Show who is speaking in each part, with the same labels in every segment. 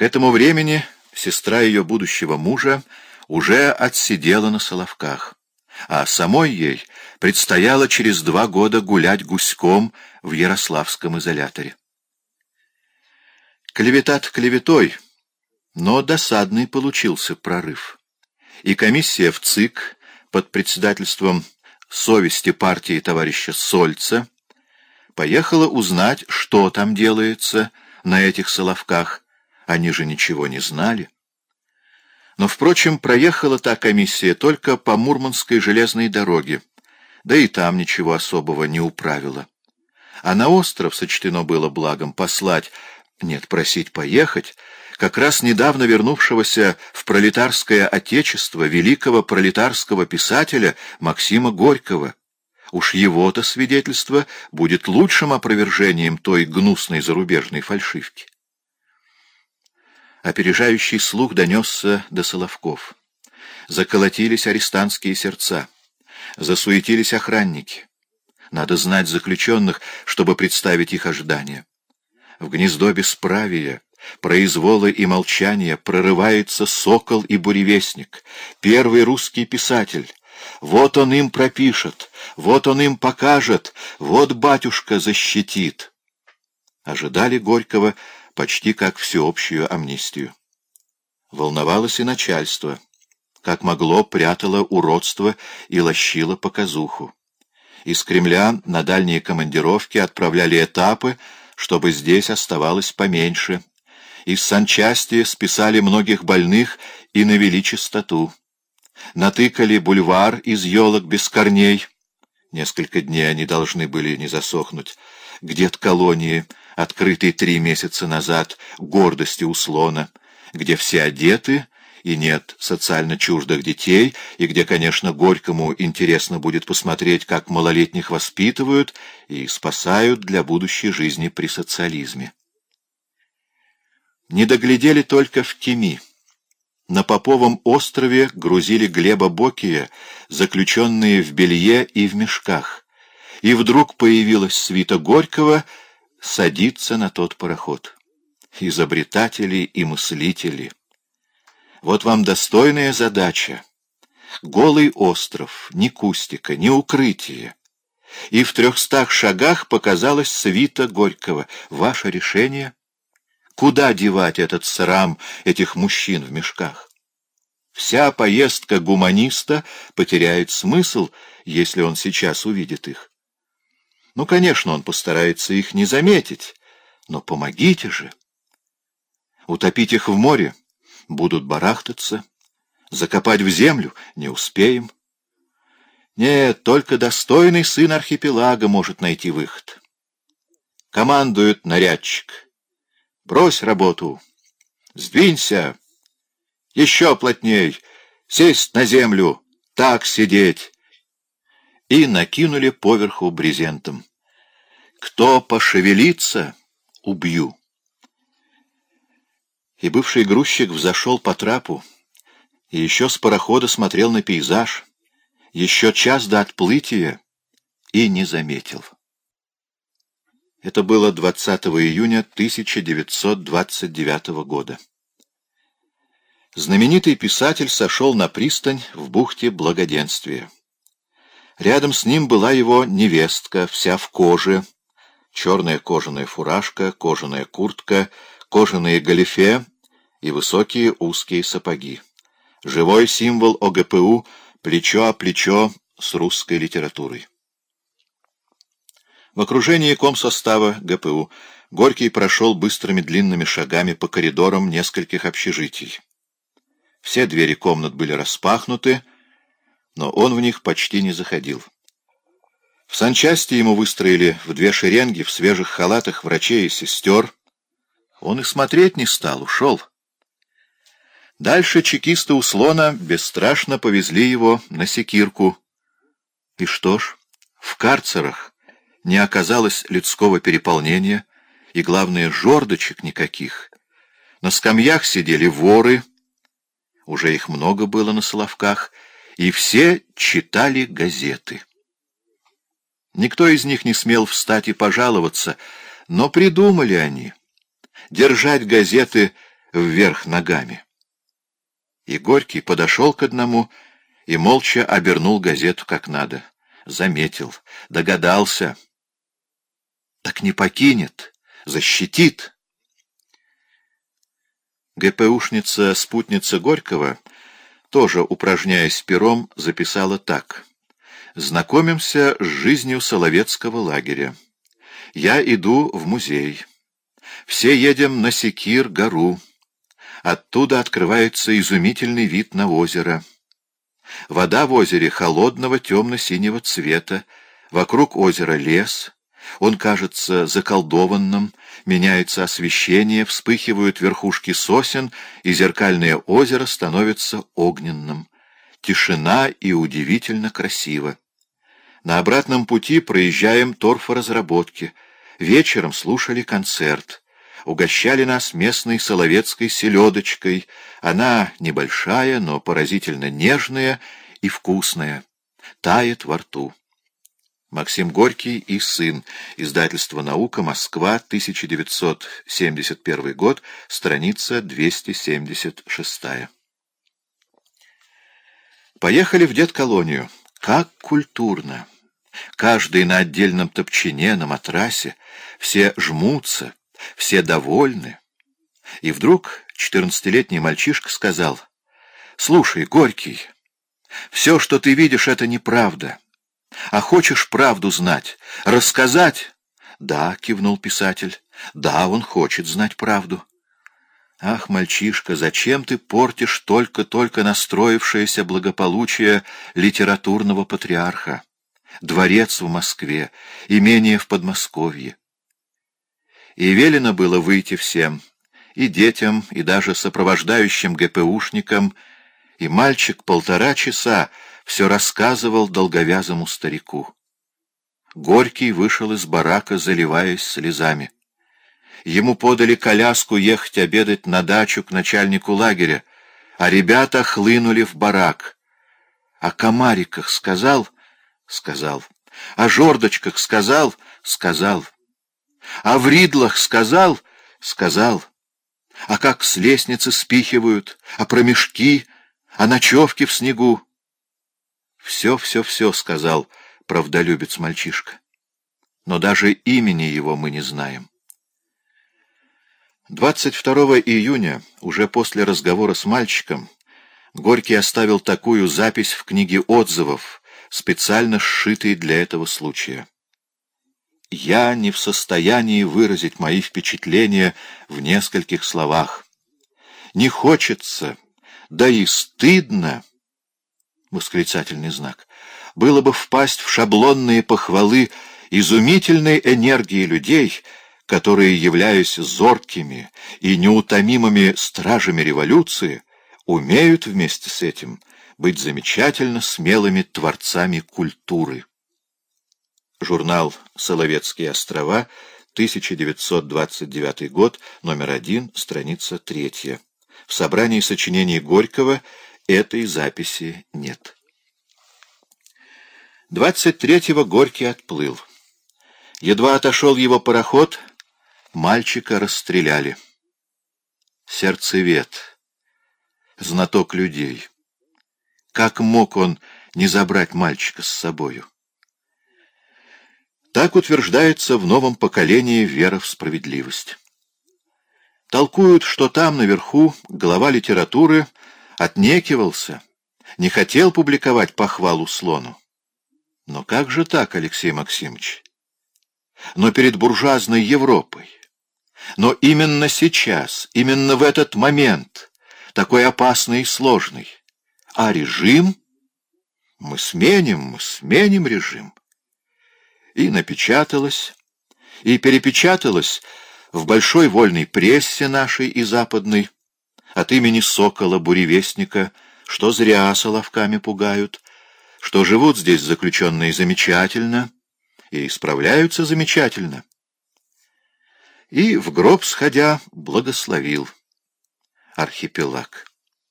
Speaker 1: этому времени сестра ее будущего мужа уже отсидела на Соловках, а самой ей предстояло через 2 года гулять гуськом в Ярославском изоляторе. Клевета-то клеветой, но досадный получился прорыв. И комиссия в ЦИК под председательством совести партии товарища Сольца поехала узнать, что там делается на этих Соловках. Они же ничего не знали. Но, впрочем, проехала та комиссия только по Мурманской железной дороге, да и там ничего особого не управила. А на остров сочтено было благом послать, нет, просить поехать, как раз недавно вернувшегося в пролетарское отечество великого пролетарского писателя Максима Горького. Уж его-то свидетельство будет лучшим опровержением той гнусной зарубежной фальшивки. Опережающий слух донесся до Соловков. Заколотились арестантские сердца. Засуетились охранники. Надо знать заключенных, чтобы представить их ожидания. В гнездо бесправия, произвола и молчания прорывается сокол и буревестник, первый русский писатель. Вот он им пропишет, вот он им покажет, вот батюшка защитит. Ожидали Горького почти как всеобщую амнистию. Волновалось и начальство. Как могло, прятало уродство и лощило показуху. Из Кремля на дальние командировки отправляли этапы, чтобы здесь оставалось поменьше. Из санчасти списали многих больных и навели чистоту. Натыкали бульвар из елок без корней. Несколько дней они должны были не засохнуть. Где-то колонии, открытой 3 месяца назад, гордости Услона, где все одеты и нет социально чуждых детей, и где, конечно, Горькому интересно будет посмотреть, как малолетних воспитывают и спасают для будущей жизни при социализме. Не доглядели только в Кеми. На Поповом острове грузили Глеба Бокия, заключенные в белье и в мешках, и вдруг появилась свита Горького садиться на тот пароход. Изобретатели и мыслители. Вот вам достойная задача. Голый остров, ни кустика, ни укрытия. И в 300 шагах показалась свита Горького. Ваше решение? Куда девать этот срам этих мужчин в мешках? Вся поездка гуманиста потеряет смысл, если он сейчас увидит их. Ну, конечно, он постарается их не заметить, но помогите же. Утопить их в море? Будут барахтаться. Закопать в землю? Не успеем. Нет, только достойный сын архипелага может найти выход. Командует нарядчик. Брось работу. Сдвинься. Еще плотней. Сесть на землю. Так сидеть. И накинули поверху брезентом. Кто пошевелится, убью. И бывший грузчик взошел по трапу, и еще с парохода смотрел на пейзаж, еще час до отплытия, и не заметил. Это было 20 июня 1929 года. Знаменитый писатель сошел на пристань в бухте Благоденствия. Рядом с ним была его невестка, вся в коже, черная кожаная фуражка, кожаная куртка, кожаные галифе и высокие узкие сапоги. Живой символ ОГПУ плечо о плечо с русской литературой. В окружении комсостава ГПУ Горький прошел быстрыми длинными шагами по коридорам нескольких общежитий. Все двери комнат были распахнуты, но он в них почти не заходил. В санчасти ему выстроили в 2 шеренги в свежих халатах врачей и сестер. Он и смотреть не стал, ушел. Дальше чекисты Услона бесстрашно повезли его на Секирку. И что ж, в карцерах не оказалось людского переполнения, и, главное, жордочек никаких. На скамьях сидели воры, уже их много было на Соловках, и все читали газеты. Никто из них не смел встать и пожаловаться, но придумали они. Держать газеты вверх ногами. И Горький подошел к одному и молча обернул газету как надо. Заметил, догадался. Так не покинет, защитит. ГПУшница, спутница Горького, тоже упражняясь пером, записала так. «Знакомимся с жизнью Соловецкого лагеря. Я иду в музей. Все едем на Секир-гору. Оттуда открывается изумительный вид на озеро. Вода в озере холодного темно-синего цвета, вокруг озера лес, он кажется заколдованным, меняется освещение, вспыхивают верхушки сосен, и зеркальное озеро становится огненным. Тишина и удивительно красиво. На обратном пути проезжаем торфоразработки. Вечером слушали концерт. Угощали нас местной соловецкой селедочкой. Она небольшая, но поразительно нежная и вкусная. Тает во рту. Максим Горький и сын. Издательство «Наука», Москва, 1971 год, страница 276. Поехали в детколонию. Как культурно! Каждый на отдельном топчине, на матрасе. Все жмутся, все довольны. И вдруг 14-летний мальчишка сказал: «Слушай, Горький, все, что ты видишь, это неправда. А хочешь правду знать? Рассказать?» «Да», — кивнул писатель, — «да, он хочет знать правду». «Ах, мальчишка, зачем ты портишь только-только настроившееся благополучие литературного патриарха? Дворец в Москве, имение в Подмосковье». И велено было выйти всем, и детям, и даже сопровождающим ГПУшникам, и мальчик 1,5 часа все рассказывал долговязому старику. Горький вышел из барака, заливаясь слезами. Ему подали коляску ехать обедать на дачу к начальнику лагеря, а ребята хлынули в барак. О комариках сказал? Сказал. О жердочках сказал? Сказал. О вридлах сказал? Сказал. А как с лестницы спихивают? А про мешки? А ночевки в снегу? Все сказал правдолюбец-мальчишка. Но даже имени его мы не знаем. 22 июня, уже после разговора с мальчиком, Горький оставил такую запись в книге отзывов, специально сшитой для этого случая. «Я не в состоянии выразить мои впечатления в нескольких словах. Не хочется, да и стыдно, восклицательный знак, было бы впасть в шаблонные похвалы изумительной энергии людей, которые, являясь зоркими и неутомимыми стражами революции, умеют вместе с этим быть замечательно смелыми творцами культуры». Журнал «Соловецкие острова», 1929 год, номер 1, страница 3. В собрании сочинений Горького этой записи нет. 23-го Горький отплыл. Едва отошел его пароход, мальчика расстреляли. Сердцевед, знаток людей. Как мог он не забрать мальчика с собою? Так утверждается в новом поколении вера в справедливость. Толкуют, что там, наверху, глава литературы отнекивался, не хотел публиковать похвалу слону. Но как же так, Алексей Максимович? Но перед буржуазной Европой. Но именно сейчас, именно в этот момент, такой опасный и сложный. А режим? Мы сменим режим. И напечаталось, и перепечаталось в большой вольной прессе нашей и западной, от имени Сокола, буревестника, что зря соловками пугают, что живут здесь заключенные замечательно и справляются замечательно. И в гроб сходя благословил архипелаг.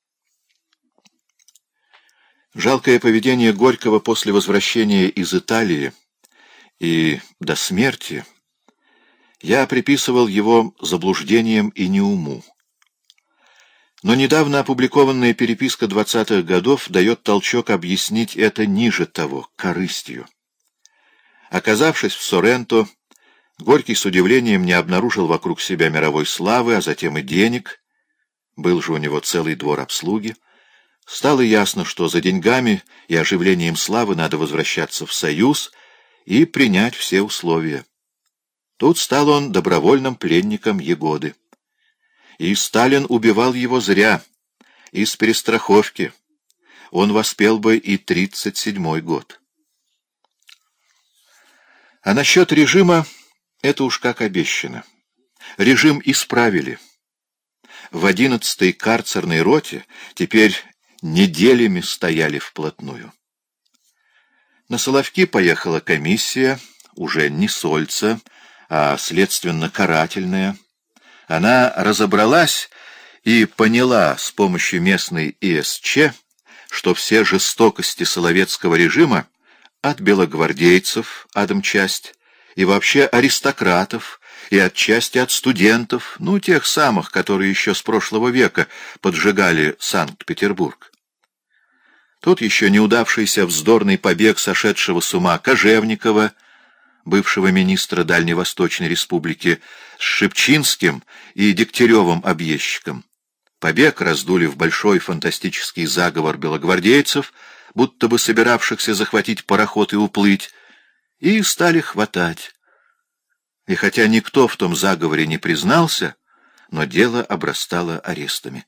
Speaker 1: Жалкое поведение Горького после возвращения из Италии и до смерти я приписывал его заблуждениям и неуму. Но недавно опубликованная переписка 20-х годов дает толчок объяснить это ниже того, корыстью. Оказавшись в Соренто, Горький с удивлением не обнаружил вокруг себя мировой славы, а затем и денег. Был же у него целый двор обслуги. Стало ясно, что за деньгами и оживлением славы надо возвращаться в Союз и принять все условия. Тут стал он добровольным пленником Егоды. И Сталин убивал его зря, из перестраховки. Он воспел бы и 37-й год. А насчет режима это уж как обещано. Режим исправили. В 11-й карцерной роте теперь неделями стояли вплотную. На Соловки поехала комиссия, уже не Сольца, а следственно-карательная. Она разобралась и поняла с помощью местной ИСЧ, что все жестокости соловецкого режима от белогвардейцев, адмчасть, и вообще аристократов, и отчасти от студентов, ну, тех самых, которые еще с прошлого века поджигали Санкт-Петербург. Тут еще неудавшийся вздорный побег сошедшего с ума Кожевникова, бывшего министра Дальневосточной республики, с Шипчинским и Дегтяревым объездчиком. Побег раздули в большой фантастический заговор белогвардейцев, будто бы собиравшихся захватить пароход и уплыть, и стали хватать. И хотя никто в том заговоре не признался, но дело обрастало арестами.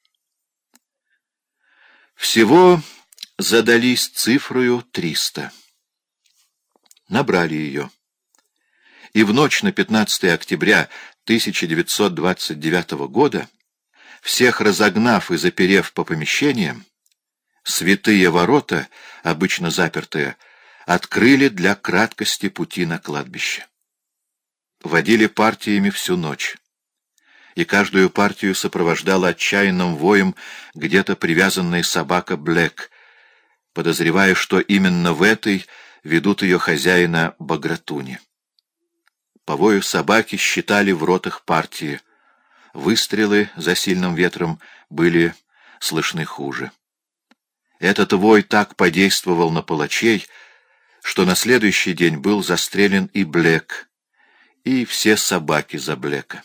Speaker 1: Всего задались цифрою 300. Набрали ее. И в ночь на 15 октября 1929 года, всех разогнав и заперев по помещениям, святые ворота, обычно запертые, открыли для краткости пути на кладбище. Водили партиями всю ночь, и каждую партию сопровождала отчаянным воем где-то привязанная собака Блэк, подозревая, что именно в этой ведут ее хозяина Багратуни. По вою собаки считали в ротах партии. Выстрелы за сильным ветром были слышны хуже. Этот вой так подействовал на палачей, что на следующий день был застрелен и Блэк, и все собаки за Блэка.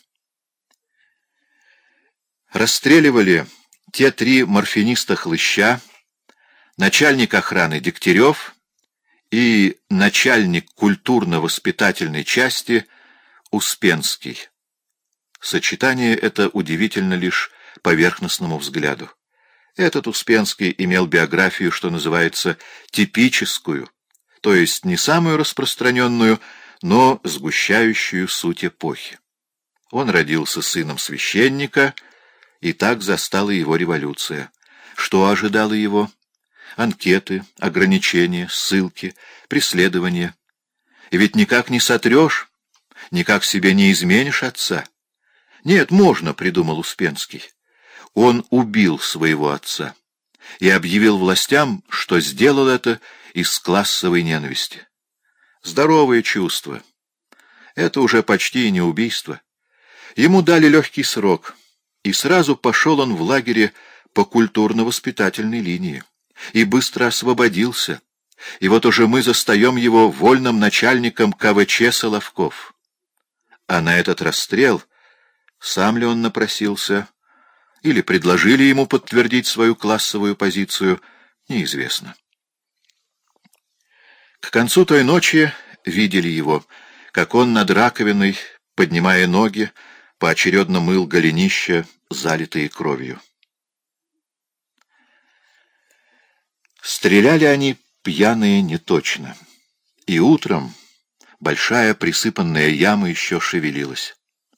Speaker 1: Расстреливали те 3 морфиниста-хлыща, начальник охраны Дегтярев и начальник культурно-воспитательной части Успенский. Сочетание это удивительно лишь поверхностному взгляду. Этот Успенский имел биографию, что называется, типическую, то есть не самую распространенную, но сгущающую суть эпохи. Он родился сыном священника, и так застала его революция. Что ожидало его? Анкеты, ограничения, ссылки, преследования. И ведь никак не сотрешь, никак себе не изменишь отца. Нет, можно, придумал Успенский. Он убил своего отца и объявил властям, что сделал это из классовой ненависти. Здоровое чувство. Это уже почти не убийство. Ему дали легкий срок, и сразу пошел он в лагере по культурно-воспитательной линии. И быстро освободился. И вот уже мы застаем его вольным начальником КВЧ Соловков. А на этот расстрел сам ли он напросился, или предложили ему подтвердить свою классовую позицию, неизвестно. К концу той ночи видели его, как он над раковиной, поднимая ноги, поочередно мыл голенища, залитые кровью. Стреляли они пьяные неточно, и утром большая присыпанная яма еще шевелилась.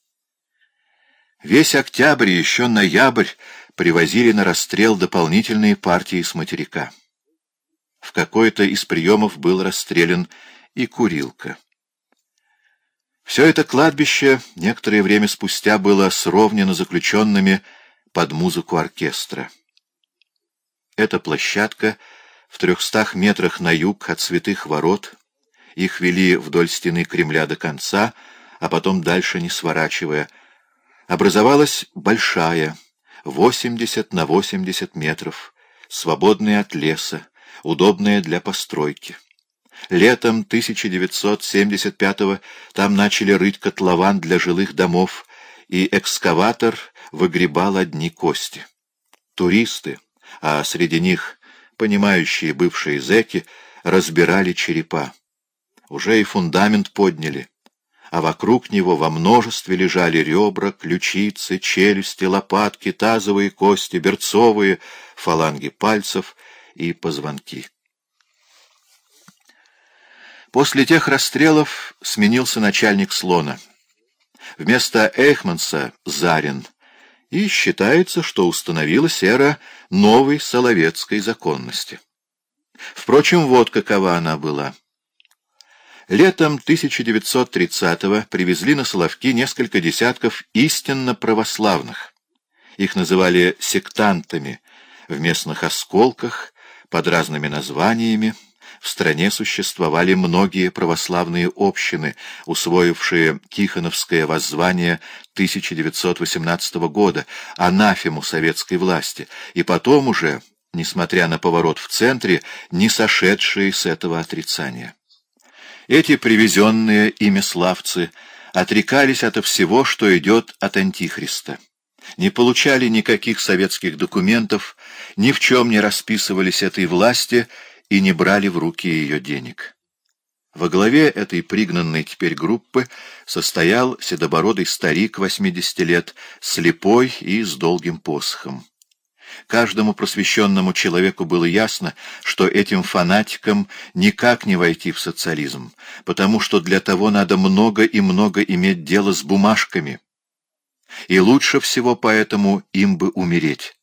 Speaker 1: Весь октябрь и еще ноябрь привозили на расстрел дополнительные партии с материка. В какой-то из приемов был расстрелян и Курилка. Все это кладбище некоторое время спустя было сровнено заключенными под музыку оркестра. Эта площадка в 300 метрах на юг от Святых Ворот, их вели вдоль стены Кремля до конца, а потом дальше не сворачивая, образовалась большая, 80 на 80 метров, свободные от леса, удобные для постройки. Летом 1975-го там начали рыть котлован для жилых домов, и экскаватор выгребал одни кости. Туристы, а среди них понимающие бывшие зэки, разбирали черепа. Уже и фундамент подняли, а вокруг него во множестве лежали ребра, ключицы, челюсти, лопатки, тазовые кости, берцовые, фаланги пальцев и позвонки. После тех расстрелов сменился начальник Слона. Вместо Эйхманса — Зарин, и считается, что установилась эра новой соловецкой законности. Впрочем, вот какова она была. Летом 1930-го привезли на Соловки несколько десятков истинно православных. Их называли сектантами в местных осколках под разными названиями. В стране существовали многие православные общины, усвоившие Тихоновское воззвание 1918 года, анафему советской власти, и потом уже, несмотря на поворот в центре, не сошедшие с этого отрицания. Эти привезенные ими славцы отрекались ото всего, что идет от Антихриста. Не получали никаких советских документов, ни в чем не расписывались этой власти и не брали в руки ее денег. Во главе этой пригнанной теперь группы состоял седобородый старик 80 лет, слепой и с долгим посохом. Каждому просвещенному человеку было ясно, что этим фанатикам никак не войти в социализм, потому что для того надо много и много иметь дело с бумажками. И лучше всего поэтому им бы умереть.